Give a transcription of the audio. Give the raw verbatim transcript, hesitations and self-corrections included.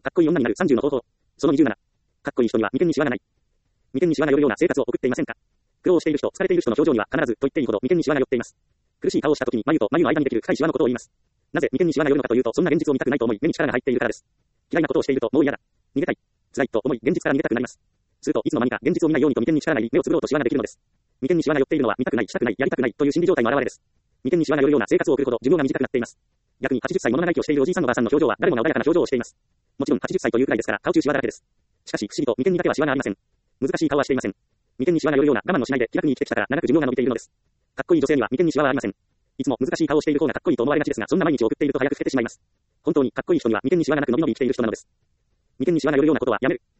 かっこいい女になるさんじゅうの方法。そのにじゅうなな。かっこいい人には眉間にシワがない。眉間にシワが寄るような生活を送っていませんか？苦労している人、疲れている人の表情には必ずと言っていいほど眉間にシワが寄っています。苦しい顔をした時に眉と眉の間にできる深いシワのことを言います。なぜ眉間にシワが寄るのかというと、そんな現実を見たくないと思い、目に力が入っているからです。嫌いなことをしていると、もう嫌だ。逃げたい。辛いと思い、現実から逃げたくなります。すると、いつの間にか現実を見ないようにと眉間に力が入り、目をつぶろうとシワができるのです。眉間にシワが寄っているのは、見たくない、したくない、やりたくないという心理状態の表れです。眉間にシワが寄るような生活を送るほど寿命が短くなっています。逆にはちじゅっさいもの長生きをしているおじいさんおばあさんの表情は誰もが穏やかな表情をしています。もちろんはちじゅっさいというくらいですから、顔中シワだらけです。しかし、不思議と眉間にだけはシワがありません。難しい顔はしていません。眉間にシワが寄るような我慢のしないで気楽に生きてきたから長く寿命が伸びているのです。かっこいい女性には眉間にシワはありません。いつも難しい顔をしている方がかっこいいと思われがちですが、そんな毎日を送っていると早く老けてしまいます。本当にかっこいい人には眉間にシワがなく伸び伸び生きている人なのです。眉間にシワが寄るようなことはやめる。